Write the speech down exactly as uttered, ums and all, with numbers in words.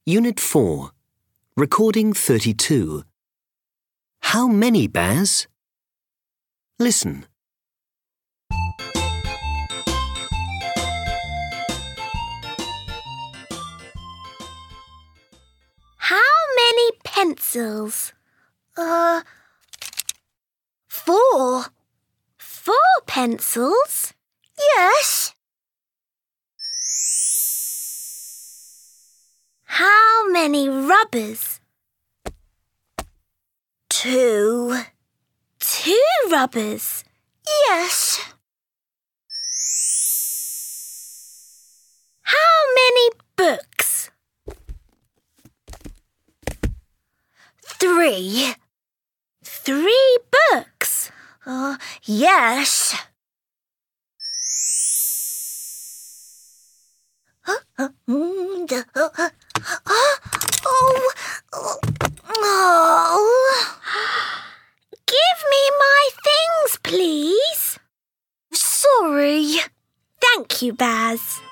Unit four. Recording thirty-two. How many bears? Listen. How many pencils? Uh, four. Four pencils? Yes. How many rubbers? Two. Two rubbers? Yes. How many books? Three. Three books? Uh, yes. Oh, oh. Give me my things, please. Sorry. Thank you, Baz.